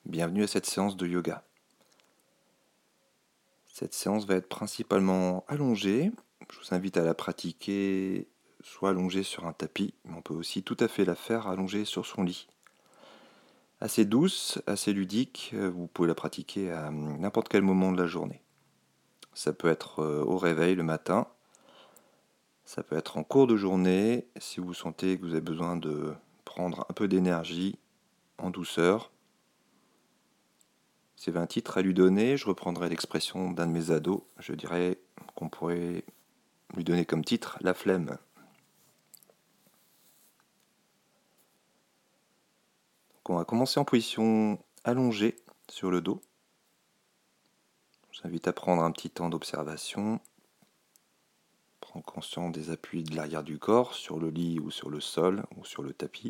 Bienvenue à cette séance de yoga. Cette séance va être principalement allongée. Je vous invite à la pratiquer soit allongée sur un tapis, mais on peut aussi tout à fait la faire allongée sur son lit. Assez douce, assez ludique, vous pouvez la pratiquer à n'importe quel moment de la journée. Ça peut être au réveil le matin, ça peut être en cours de journée, si vous sentez que vous avez besoin de prendre un peu d'énergie en douceur. S'il y avait un titre à lui donner, je reprendrais l'expression d'un de mes ados. Je dirais qu'on pourrait lui donner comme titre la flemme. Donc on va commencer en position allongée sur le dos. Je vous invite à prendre un petit temps d'observation. Prendre conscience des appuis de l'arrière du corps sur le lit ou sur le sol ou sur le tapis.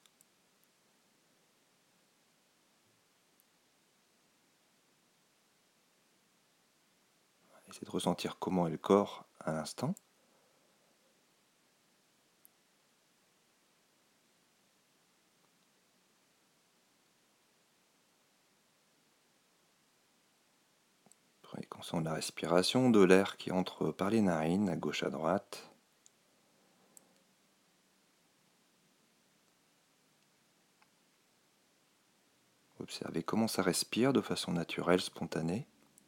Essayez de ressentir comment est le corps à l'instant. Prenez conscience de la respiration, de l'air qui entre par les narines, à gauche à droite. Observez comment ça respire de façon naturelle, spontanée.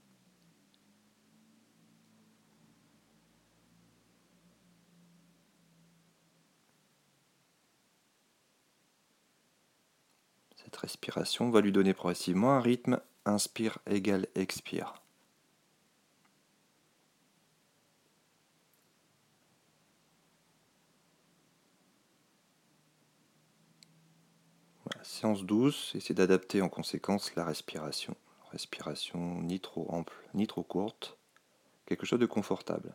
Cette respiration va lui donner progressivement un rythme. Inspire égale expire. Voilà, séance douce, essayez d'adapter en conséquence la respiration. Respiration ni trop ample, ni trop courte. Quelque chose de confortable.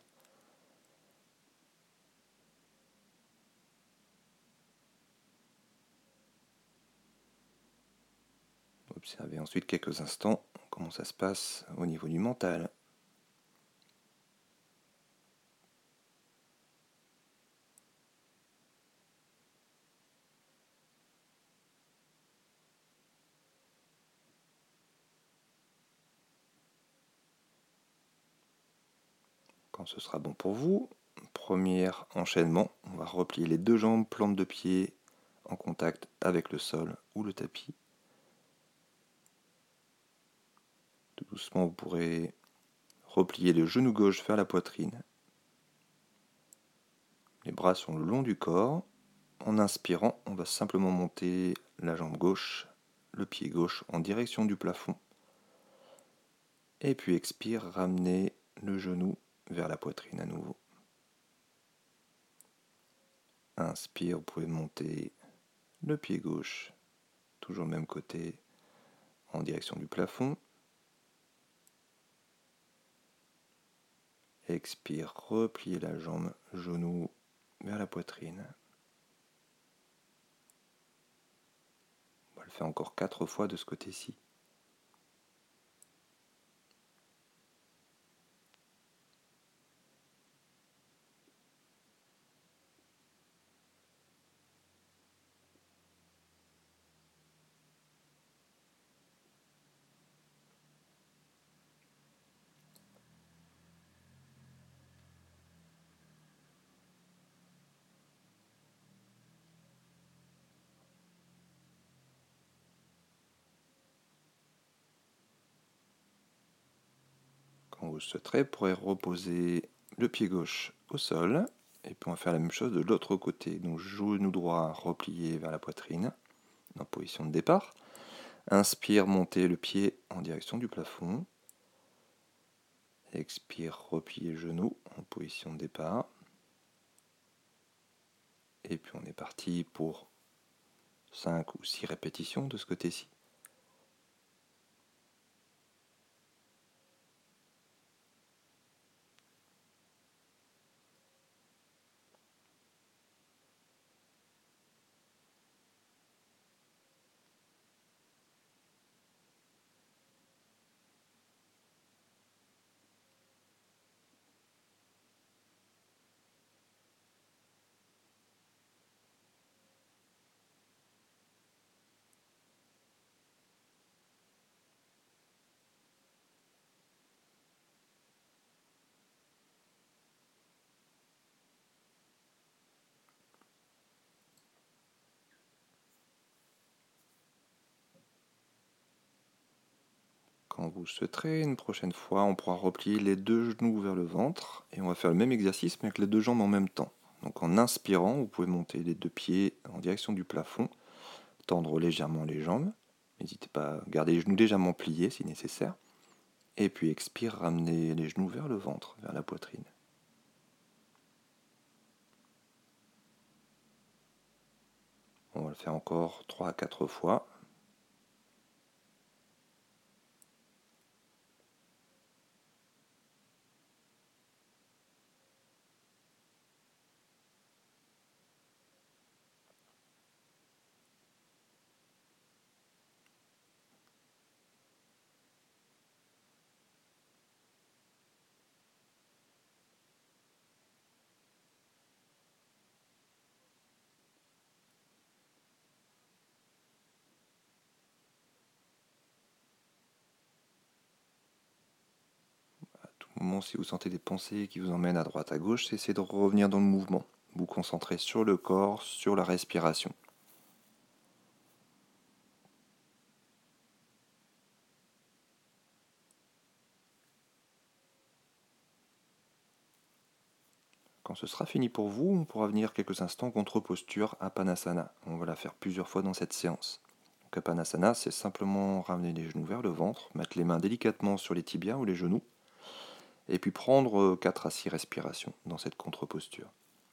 Observez ensuite quelques instants comment ça se passe au niveau du mental. Quand ce sera bon pour vous, premier enchaînement, on va replier les deux jambes, plante de pied en contact avec le sol ou le tapis. Tout doucement, vous pourrez replier le genou gauche vers la poitrine. Les bras sont le long du corps. En inspirant, on va simplement monter la jambe gauche, le pied gauche en direction du plafond. Et puis expire, ramener le genou vers la poitrine à nouveau. Inspire, vous pouvez monter le pied gauche, toujours le même côté, en direction du plafond. Expire, repliez la jambe, genou vers la poitrine. On va le faire encore 4 fois de ce côté-ci. Quand vous le souhaiterez, vous pourrez reposer le pied gauche au sol. Et puis on va faire la même chose de l'autre côté. Donc genou droit replié vers la poitrine, en position de départ. Inspire, montez le pied en direction du plafond. Expire, repliez le genou en position de départ. Et puis on est parti pour 5 ou 6 répétitions de ce côté-ci. quand vous souhaiterez. Une prochaine fois, on pourra replier les deux genoux vers le ventre et on va faire le même exercice mais avec les deux jambes en même temps. Donc en inspirant, vous pouvez monter les deux pieds en direction du plafond, tendre légèrement les jambes. N'hésitez pas à garder les genoux légèrement pliés si nécessaire. Et puis expire, ramenez les genoux vers le ventre, vers la poitrine. On va le faire encore 3 à 4 fois. À tout moment, si vous sentez des pensées qui vous emmènent à droite, à gauche, essayez de revenir dans le mouvement. Vous concentrez sur le corps, sur la respiration. Quand ce sera fini pour vous, on pourra venir quelques instants contre posture Apanasana. On va la faire plusieurs fois dans cette séance. Donc Apanasana, c'est simplement ramener les genoux vers le ventre, mettre les mains délicatement sur les tibias ou les genoux, et puis prendre 4 à 6 respirations dans cette contre-posture.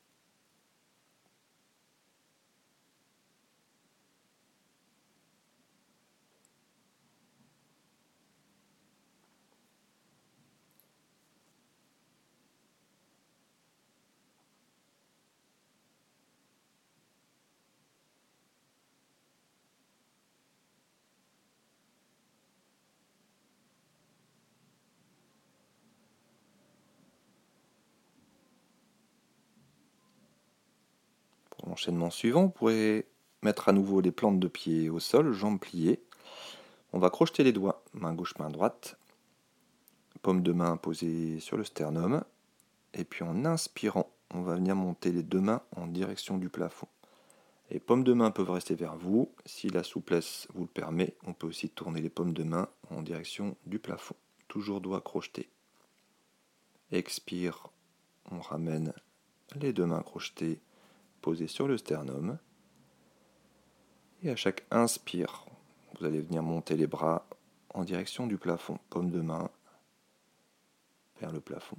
Pour l'enchaînement suivant, vous pourrez mettre à nouveau les plantes de pied au sol, jambes pliées. On va crocheter les doigts, main gauche, main droite, paume de main posée sur le sternum. Et puis en inspirant, on va venir monter les deux mains en direction du plafond. Les paumes de main peuvent rester vers vous. Si la souplesse vous le permet, on peut aussi tourner les paumes de main en direction du plafond. Toujours doigts crochetés. Expire, on ramène les deux mains crochetées posées sur le sternum. Et à chaque inspire, vous allez venir monter les bras en direction du plafond. Paume de main vers le plafond.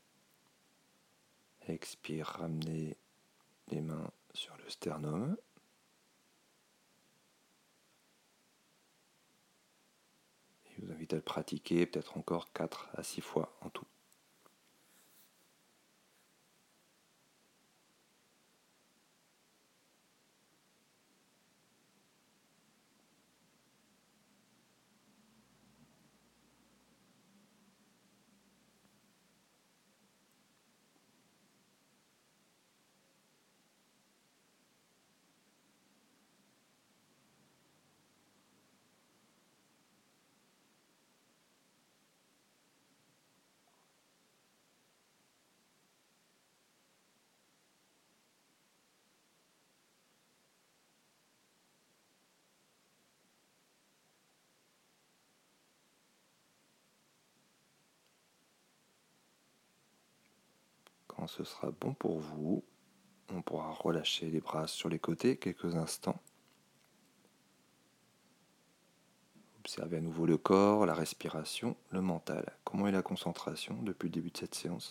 Expire, ramenez les mains sur le sternum. Je vous invite à le pratiquer peut-être encore 4 à 6 fois en tout. Quand ce sera bon pour vous, on pourra relâcher les bras sur les côtés quelques instants. Observez à nouveau le corps, la respiration, le mental. Comment est la concentration depuis le début de cette séance ?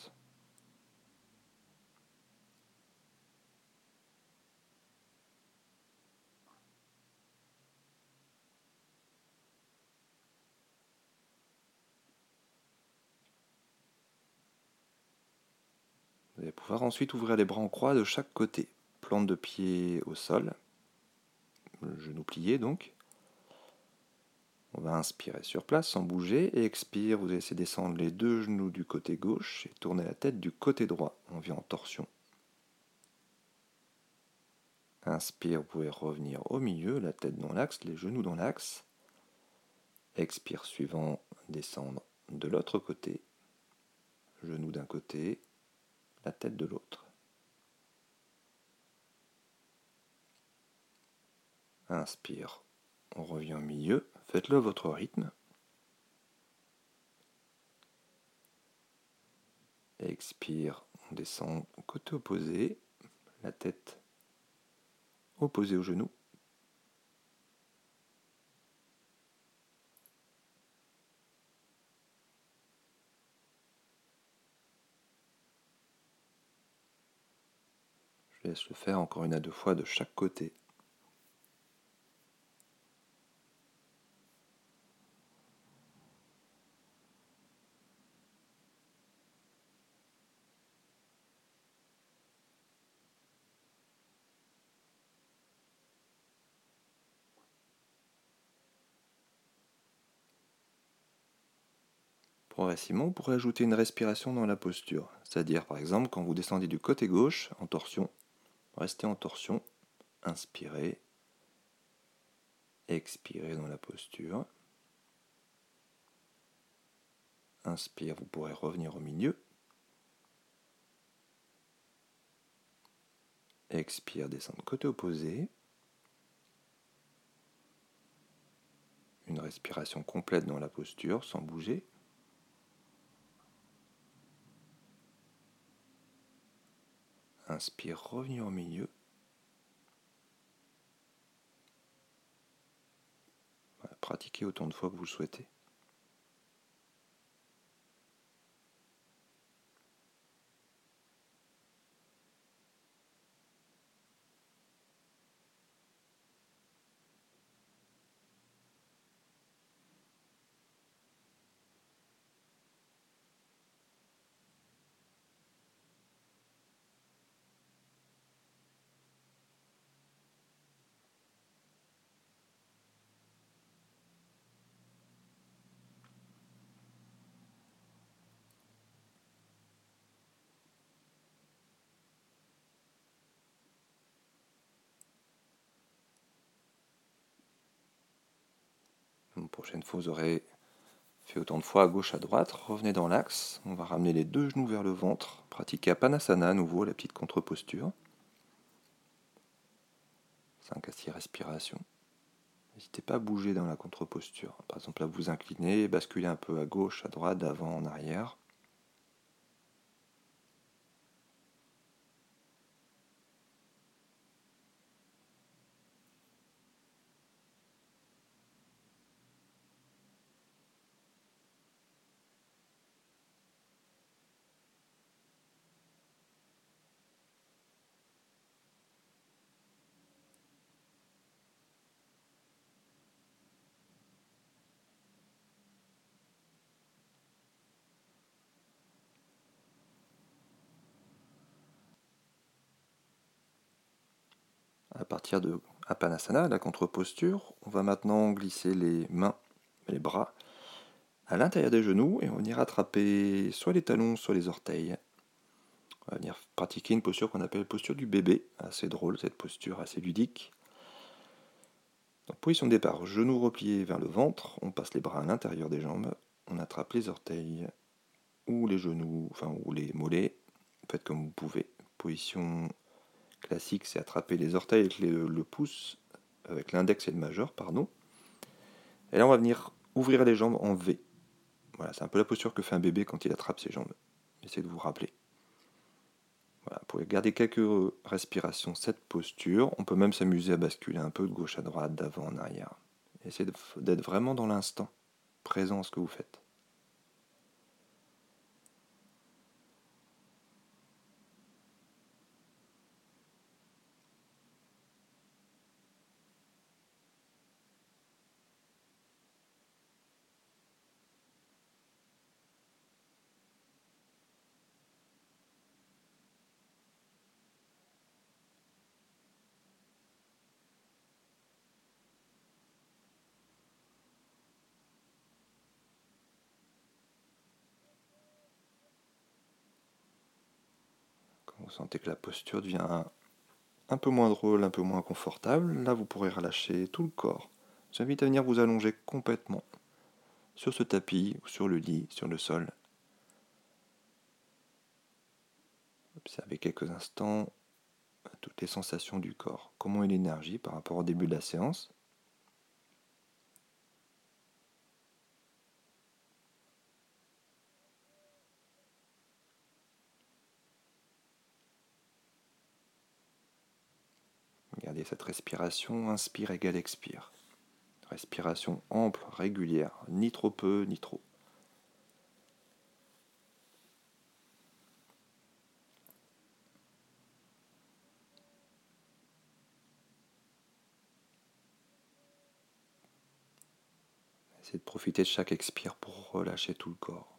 Vous allez pouvoir ensuite ouvrir les bras en croix de chaque côté. Plante de pied au sol, genou plié donc. On va inspirer sur place sans bouger et expire, vous laissez descendre les deux genoux du côté gauche et tourner la tête du côté droit. On vient en torsion. Inspire, vous pouvez revenir au milieu, la tête dans l'axe, les genoux dans l'axe. Expire suivant, descendre de l'autre côté, genoux d'un côté, la tête de l'autre. Inspire, on revient au milieu, faites-le à votre rythme. Expire, on descend au côté opposé, la tête opposée au genou. Je laisse le faire encore 1 à 2 fois de chaque côté. Progressivement, vous pourrez ajouter une respiration dans la posture, c'est-à-dire par exemple quand vous descendez du côté gauche en torsion, restez en torsion, inspirez, expirez dans la posture. Inspire, vous pourrez revenir au milieu. Expire, descendre côté opposé. Une respiration complète dans la posture sans bouger. Inspire, revenir au milieu. Voilà, pratiquez autant de fois que vous le souhaitez. La prochaine fois, vous aurez fait autant de fois à gauche, à droite. Revenez dans l'axe. On va ramener les 2 genoux vers le ventre. Pratiquez Apanasana à nouveau, la petite contre-posture. 5 à 6 respirations. N'hésitez pas à bouger dans la contre-posture. Par exemple, à vous incliner, basculer un peu à gauche, à droite, d'avant, en arrière. À partir de Apanasana, la contre-posture, on va maintenant glisser les mains, les bras, à l'intérieur des genoux et on va venir attraper soit les talons, soit les orteils. On va venir pratiquer une posture qu'on appelle posture du bébé. Assez drôle cette posture, assez ludique. Donc, position de départ, genoux repliés vers le ventre, on passe les bras à l'intérieur des jambes, on attrape les orteils ou les genoux, ou les mollets, faites comme vous pouvez. Position classique, c'est attraper les orteils avec le pouce, avec l'index et le majeur, pardon. Et là, on va venir ouvrir les jambes en V. Voilà, c'est un peu la posture que fait un bébé quand il attrape ses jambes. Essayez de vous rappeler. Voilà, vous pouvez garder quelques respirations cette posture. On peut même s'amuser à basculer un peu de gauche à droite, d'avant en arrière. Essayez d'être vraiment dans l'instant, présent à ce que vous faites. Quand vous sentez que la posture devient un peu moins drôle, un peu moins confortable, là vous pourrez relâcher tout le corps. Je vous invite à venir vous allonger complètement sur ce tapis ou sur le lit, sur le sol. Observez quelques instants toutes les sensations du corps, comment est l'énergie par rapport au début de la séance. Voyez cette respiration, inspire égale expire. Respiration ample, régulière, ni trop peu, ni trop. Essayez de profiter de chaque expire pour relâcher tout le corps.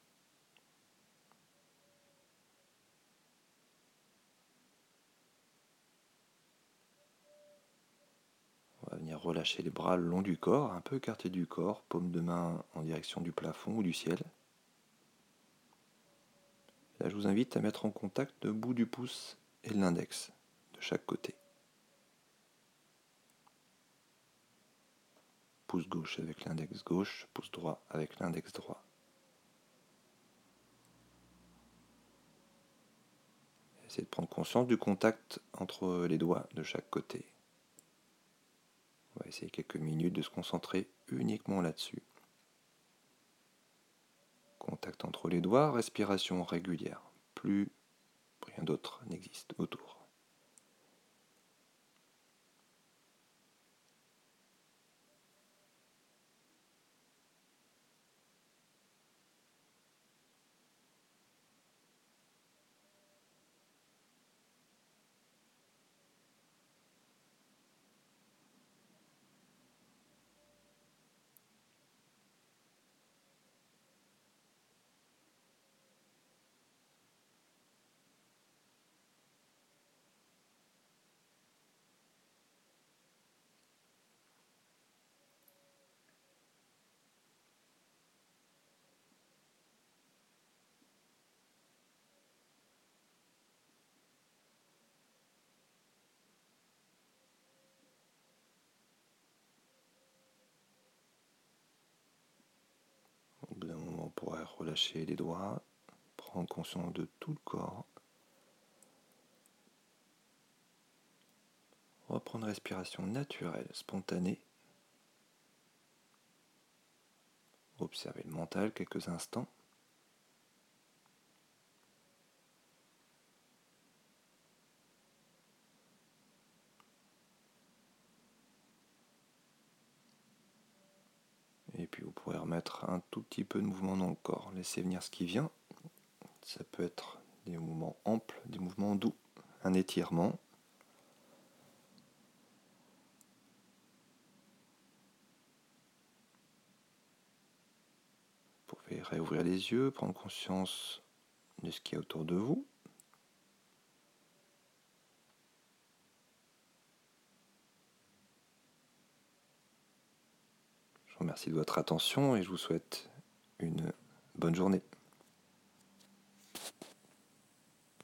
On va venir relâcher les bras le long du corps, un peu écartés du corps, paume de main en direction du plafond ou du ciel. Là, je vous invite à mettre en contact le bout du pouce et de l'index de chaque côté. Pouce gauche avec l'index gauche, pouce droit avec l'index droit. Essayez de prendre conscience du contact entre les doigts de chaque côté. On va essayer quelques minutes de se concentrer uniquement là-dessus. Contact entre les doigts, respiration régulière. Plus rien d'autre n'existe autour. Au bout d'un moment, on pourrait relâcher les doigts, prendre conscience de tout le corps. Reprendre une respiration naturelle, spontanée. Observer le mental quelques instants. Et puis vous pourrez remettre un tout petit peu de mouvement dans le corps. Laissez venir ce qui vient. Ça peut être des mouvements amples, des mouvements doux, un étirement. Vous pouvez réouvrir les yeux, prendre conscience de ce qu'il y a autour de vous. Je vous remercie de votre attention et je vous souhaite une bonne journée.